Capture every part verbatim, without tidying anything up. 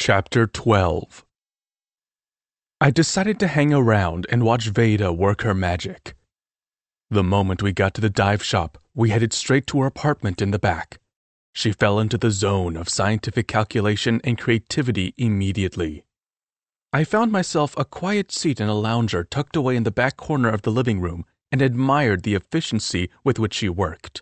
Chapter twelve. I decided to hang around and watch Veda work her magic. The moment we got to the dive shop, we headed straight to her apartment in the back. She fell into the zone of scientific calculation and creativity immediately. I found myself a quiet seat in a lounger tucked away in the back corner of the living room and admired the efficiency with which she worked.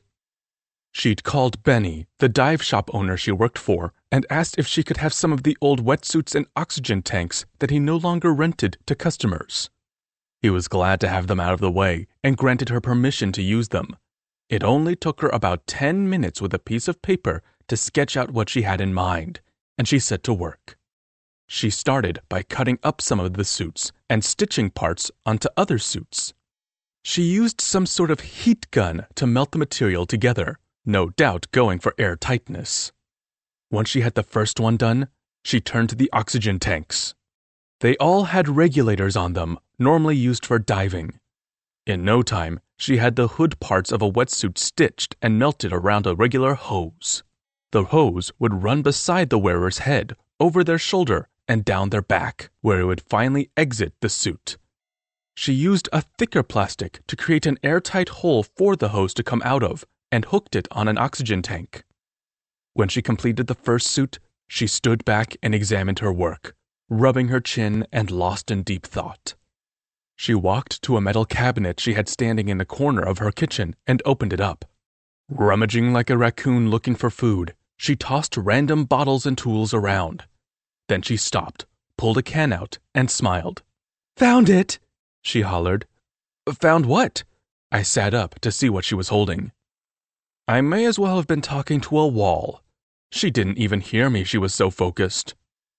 She'd called Benny, the dive shop owner she worked for, and asked if she could have some of the old wetsuits and oxygen tanks that he no longer rented to customers. He was glad to have them out of the way and granted her permission to use them. It only took her about ten minutes with a piece of paper to sketch out what she had in mind, and she set to work. She started by cutting up some of the suits and stitching parts onto other suits. She used some sort of heat gun to melt the material together, no doubt going for air tightness. Once she had the first one done, she turned to the oxygen tanks. They all had regulators on them, normally used for diving. In no time, she had the hood parts of a wetsuit stitched and melted around a regular hose. The hose would run beside the wearer's head, over their shoulder, and down their back, where it would finally exit the suit. She used a thicker plastic to create an airtight hole for the hose to come out of, and hooked it on an oxygen tank. When she completed the first suit, she stood back and examined her work, rubbing her chin and lost in deep thought. She walked to a metal cabinet she had standing in the corner of her kitchen and opened it up. Rummaging like a raccoon looking for food, she tossed random bottles and tools around. Then she stopped, pulled a can out, and smiled. "Found it!" she hollered. "Found what?" I sat up to see what she was holding. I may as well have been talking to a wall. She didn't even hear me, she was so focused.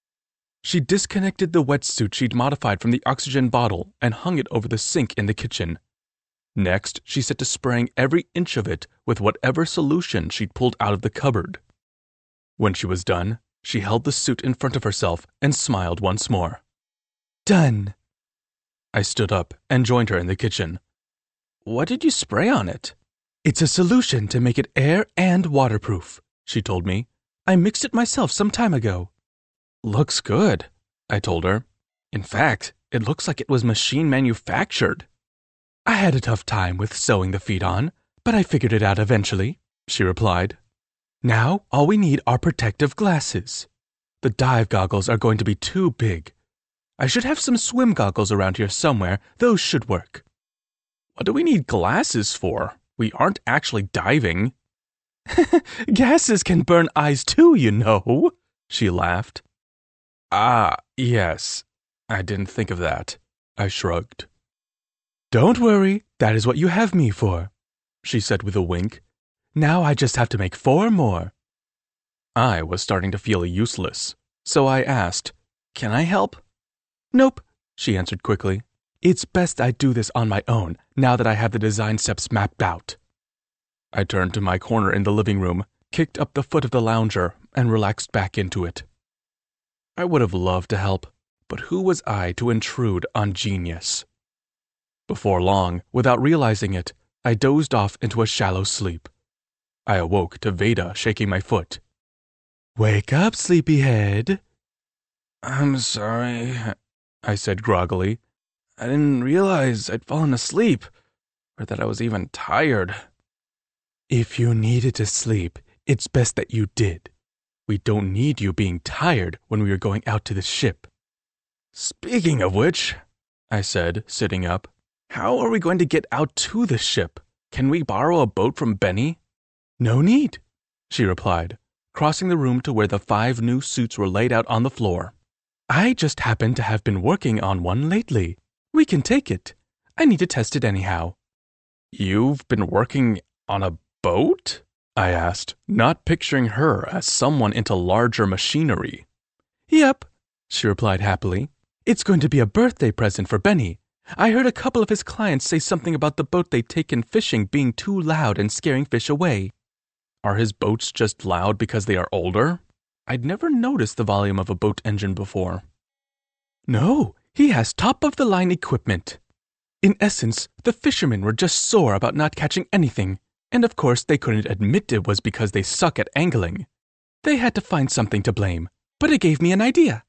She disconnected the wetsuit she'd modified from the oxygen bottle and hung it over the sink in the kitchen. Next, she set to spraying every inch of it with whatever solution she'd pulled out of the cupboard. When she was done, she held the suit in front of herself and smiled once more. "Done." I stood up and joined her in the kitchen. "What did you spray on it?" "It's a solution to make it air and waterproof," she told me. "I mixed it myself some time ago." "Looks good," I told her. "In fact, it looks like it was machine manufactured." "I had a tough time with sewing the feet on, but I figured it out eventually," she replied. "Now all we need are protective glasses. The dive goggles are going to be too big. I should have some swim goggles around here somewhere. Those should work." "What do we need glasses for? We aren't actually diving." "Gases can burn eyes too, you know," she laughed. "Ah, yes. I didn't think of that." I shrugged. "Don't worry, that is what you have me for," she said with a wink. "Now I just have to make four more." I was starting to feel useless, so I asked, "Can I help?" "Nope," she answered quickly. "It's best I do this on my own, now that I have the design steps mapped out." I turned to my corner in the living room, kicked up the foot of the lounger, and relaxed back into it. I would have loved to help, but who was I to intrude on genius? Before long, without realizing it, I dozed off into a shallow sleep. I awoke to Veda shaking my foot. "Wake up, sleepyhead." "I'm sorry," I said groggily. "I didn't realize I'd fallen asleep, or that I was even tired." "If you needed to sleep, it's best that you did. We don't need you being tired when we are going out to the ship." "Speaking of which," I said, sitting up, "how are we going to get out to the ship? Can we borrow a boat from Benny?" "No need," she replied, crossing the room to where the five new suits were laid out on the floor. "I just happen to have been working on one lately. We can take it. I need to test it anyhow." "You've been working on a boat?" I asked, not picturing her as someone into larger machinery. "Yep," she replied happily. "It's going to be a birthday present for Benny. I heard a couple of his clients say something about the boat they'd taken fishing being too loud and scaring fish away." "Are his boats just loud because they are older?" I'd never noticed the volume of a boat engine before. "No, he has top-of-the-line equipment. In essence, the fishermen were just sore about not catching anything, and of course they couldn't admit it was because they suck at angling. They had to find something to blame. but it gave me an idea.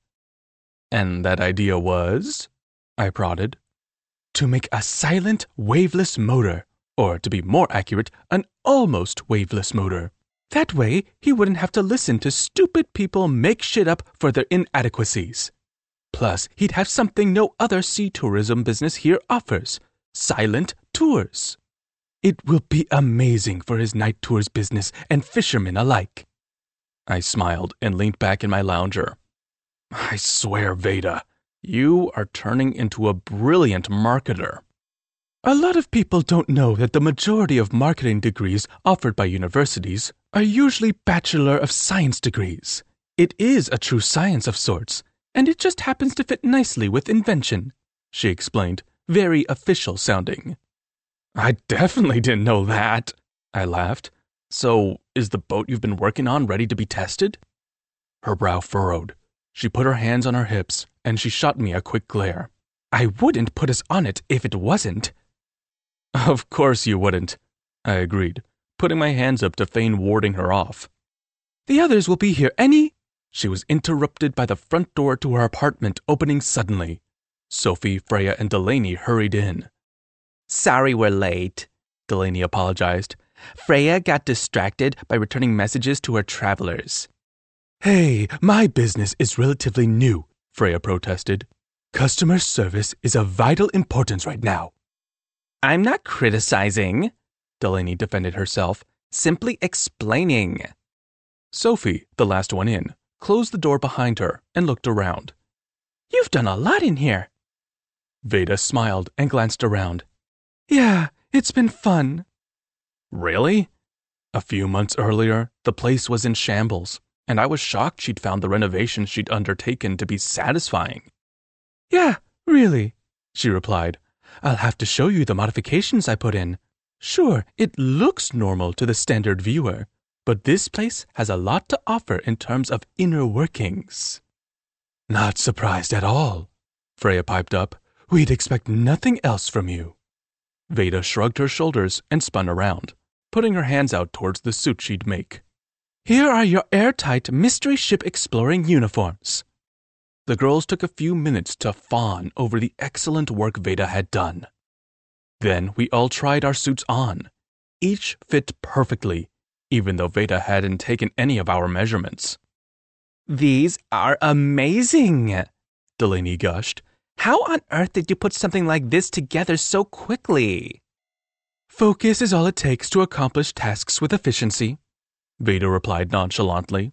And that idea was? I prodded. To make a silent, waveless motor, or to be more accurate, an almost waveless motor. That way, he wouldn't have to listen to stupid people make shit up for their inadequacies. Plus, he'd have something no other sea tourism business here offers, silent tours. It will be amazing for his night tours business and fishermen alike. I smiled and leaned back in my lounger. I swear, Veda, you are turning into a brilliant marketer. A lot of people don't know that the majority of marketing degrees offered by universities are usually Bachelor of Science degrees. It is a true science of sorts, and it just happens to fit nicely with invention, she explained, very official sounding. I definitely didn't know that, I laughed. So, is the boat you've been working on ready to be tested? Her brow furrowed. She put her hands on her hips, and she shot me a quick glare. I wouldn't put us on it if it wasn't. Of course you wouldn't, I agreed, putting my hands up to feign warding her off. The others will be here any... She was interrupted by the front door to her apartment opening suddenly. Sophie, Freya, and Delaney hurried in. Sorry we're late, Delaney apologized. Freya got distracted by returning messages to her travelers. Hey, my business is relatively new, Freya protested. Customer service is of vital importance right now. I'm not criticizing, Delaney defended herself, simply explaining. Sophie, the last one in, closed the door behind her and looked around. You've done a lot in here. Veda smiled and glanced around. Yeah, it's been fun. Really? A few months earlier, the place was in shambles, and I was shocked she'd found the renovations she'd undertaken to be satisfying. Yeah, really, she replied. I'll have to show you the modifications I put in. Sure, it looks normal to the standard viewer, but this place has a lot to offer in terms of inner workings. Not surprised at all, Freya piped up. We'd expect nothing else from you. Veda shrugged her shoulders and spun around, putting her hands out towards the suit she'd make. Here are your airtight mystery ship exploring uniforms. The girls took a few minutes to fawn over the excellent work Veda had done. Then we all tried our suits on. Each fit perfectly, even though Veda hadn't taken any of our measurements. These are amazing, Delaney gushed. How on earth did you put something like this together so quickly? Focus is all it takes to accomplish tasks with efficiency, Veda replied nonchalantly.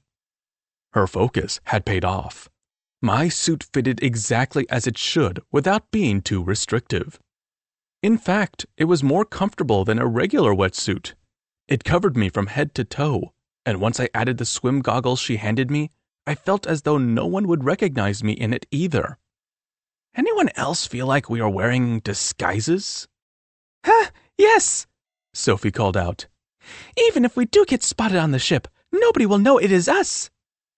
Her focus had paid off. My suit fitted exactly as it should without being too restrictive. In fact, it was more comfortable than a regular wetsuit. It covered me from head to toe, and once I added the swim goggles she handed me, I felt as though no one would recognize me in it either. Anyone else feel like we are wearing disguises? Huh, yes, Sophie called out. Even if we do get spotted on the ship, nobody will know it is us.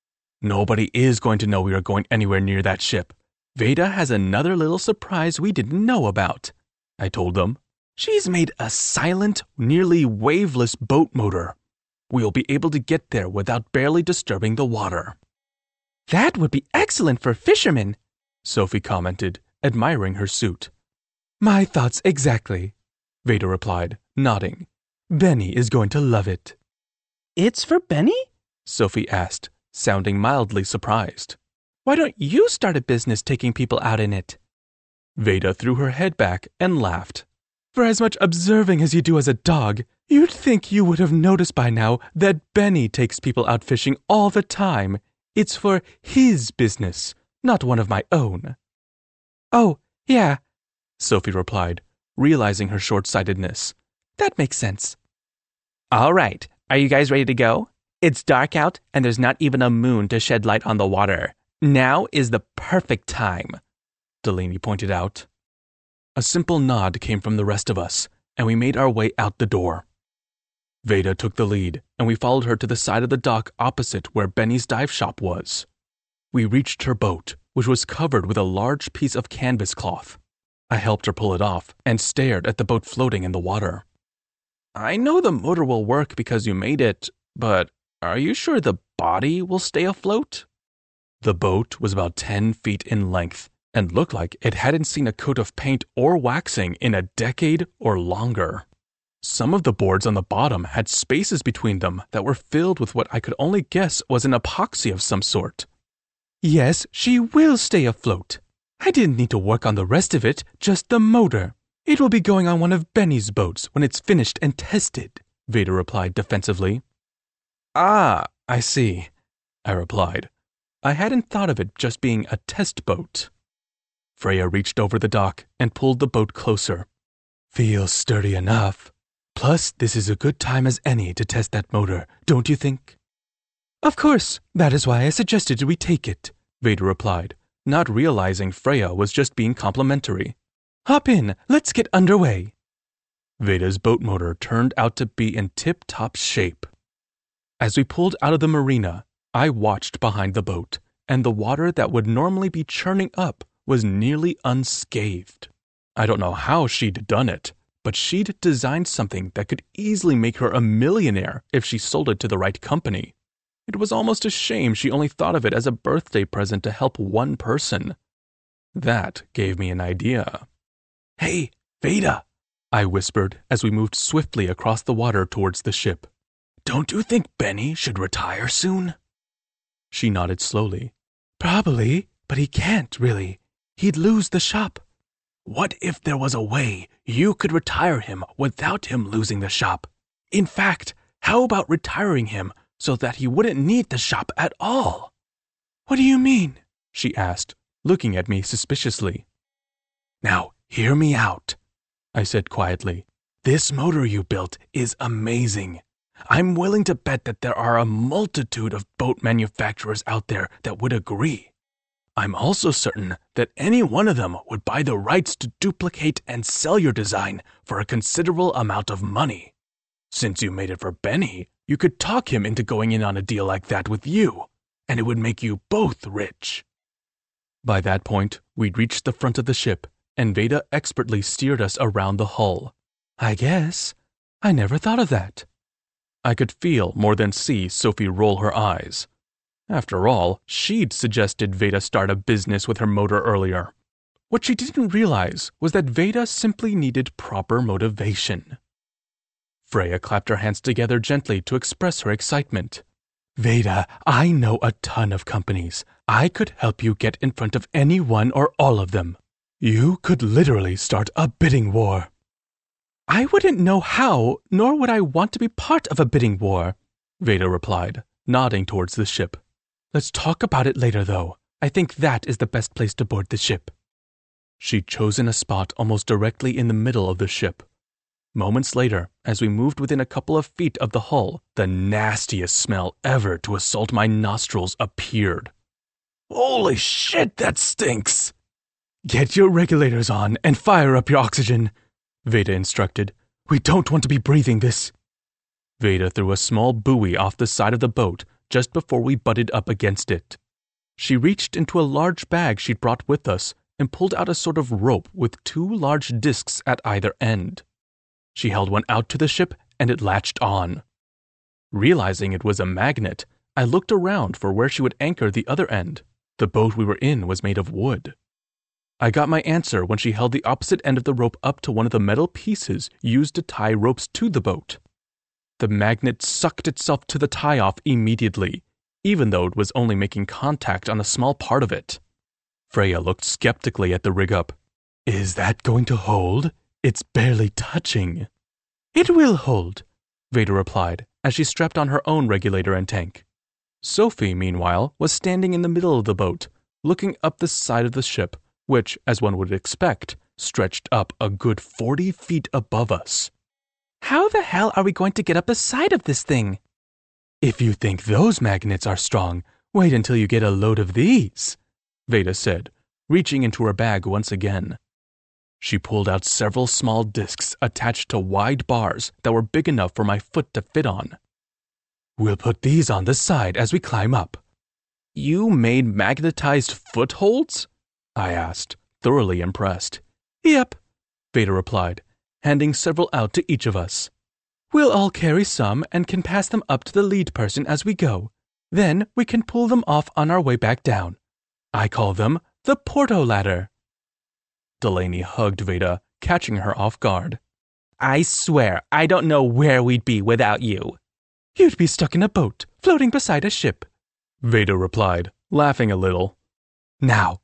Nobody is going to know we are going anywhere near that ship. Veda has another little surprise we didn't know about, I told them. She's made a silent, nearly waveless boat motor. We'll be able to get there without barely disturbing the water. That would be excellent for fishermen, Sophie commented, admiring her suit. My thoughts exactly, Veda replied, nodding. Benny is going to love it. It's for Benny? Sophie asked, sounding mildly surprised. Why don't you start a business taking people out in it? Veda threw her head back and laughed. For as much observing as you do as a dog, you'd think you would have noticed by now that Benny takes people out fishing all the time. It's for his business, not one of my own. Oh, yeah, Sophie replied, realizing her short-sightedness. That makes sense. All right, are you guys ready to go? It's dark out, and there's not even a moon to shed light on the water. Now is the perfect time, Delaney pointed out. A simple nod came from the rest of us, and we made our way out the door. Veda took the lead, and we followed her to the side of the dock opposite where Benny's dive shop was. We reached her boat, which was covered with a large piece of canvas cloth. I helped her pull it off and stared at the boat floating in the water. I know the motor will work because you made it, but are you sure the body will stay afloat? The boat was about ten feet in length and looked like it hadn't seen a coat of paint or waxing in a decade or longer. Some of the boards on the bottom had spaces between them that were filled with what I could only guess was an epoxy of some sort. Yes, she will stay afloat. I didn't need to work on the rest of it, just the motor. It will be going on one of Benny's boats when it's finished and tested, Veda replied defensively. Ah, I see, I replied. I hadn't thought of it just being a test boat. Freya reached over the dock and pulled the boat closer. Feels sturdy enough. Plus, this is a good time as any to test that motor, don't you think? Of course, that is why I suggested we take it, Veda replied, not realizing Freya was just being complimentary. Hop in, let's get underway. Veda's boat motor turned out to be in tip-top shape. As we pulled out of the marina, I watched behind the boat, and the water that would normally be churning up was nearly unscathed. I don't know how she'd done it, but she'd designed something that could easily make her a millionaire if she sold it to the right company. It was almost a shame she only thought of it as a birthday present to help one person. That gave me an idea. Hey, Veda, I whispered as we moved swiftly across the water towards the ship. Don't you think Benny should retire soon? She nodded slowly. Probably, but he can't, really. He'd lose the shop. What if there was a way you could retire him without him losing the shop? In fact, how about retiring him so that he wouldn't need the shop at all? What do you mean? She asked, looking at me suspiciously. Now, hear me out, I said quietly. This motor you built is amazing. I'm willing to bet that there are a multitude of boat manufacturers out there that would agree. I'm also certain that any one of them would buy the rights to duplicate and sell your design for a considerable amount of money. Since you made it for Benny, you could talk him into going in on a deal like that with you, and it would make you both rich. By that point, we'd reached the front of the ship, and Veda expertly steered us around the hull. I guess. I never thought of that. I could feel more than see Sophie roll her eyes. After all, she'd suggested Veda start a business with her motor earlier. What she didn't realize was that Veda simply needed proper motivation. Freya clapped her hands together gently to express her excitement. Veda, I know a ton of companies. I could help you get in front of any one or all of them. You could literally start a bidding war. I wouldn't know how, nor would I want to be part of a bidding war, Veda replied, nodding towards the ship. Let's talk about it later, though. I think that is the best place to board the ship. She'd chosen a spot almost directly in the middle of the ship. Moments later, as we moved within a couple of feet of the hull, the nastiest smell ever to assault my nostrils appeared. Holy shit, that stinks! Get your regulators on and fire up your oxygen, Veda instructed. We don't want to be breathing this. Veda threw a small buoy off the side of the boat just before we butted up against it. She reached into a large bag she'd brought with us and pulled out a sort of rope with two large discs at either end. She held one out to the ship and it latched on. Realizing it was a magnet, I looked around for where she would anchor the other end. The boat we were in was made of wood. I got my answer when she held the opposite end of the rope up to one of the metal pieces used to tie ropes to the boat. The magnet sucked itself to the tie-off immediately, even though it was only making contact on a small part of it. Freya looked skeptically at the rig-up. Is that going to hold? It's barely touching. It will hold, Veda replied as she strapped on her own regulator and tank. Sophie, meanwhile, was standing in the middle of the boat, looking up the side of the ship, which, as one would expect, stretched up a good forty feet above us. How the hell are we going to get up the side of this thing? If you think those magnets are strong, wait until you get a load of these, Veda said, reaching into her bag once again. She pulled out several small discs attached to wide bars that were big enough for my foot to fit on. We'll put these on the side as we climb up. You made magnetized footholds? I asked, thoroughly impressed. Yep, Veda replied, handing several out to each of us. We'll all carry some and can pass them up to the lead person as we go. Then we can pull them off on our way back down. I call them the Porto Ladder." Delaney hugged Veda, catching her off guard. "I swear, I don't know where we'd be without you." "You'd be stuck in a boat, floating beside a ship," Veda replied, laughing a little. "Now,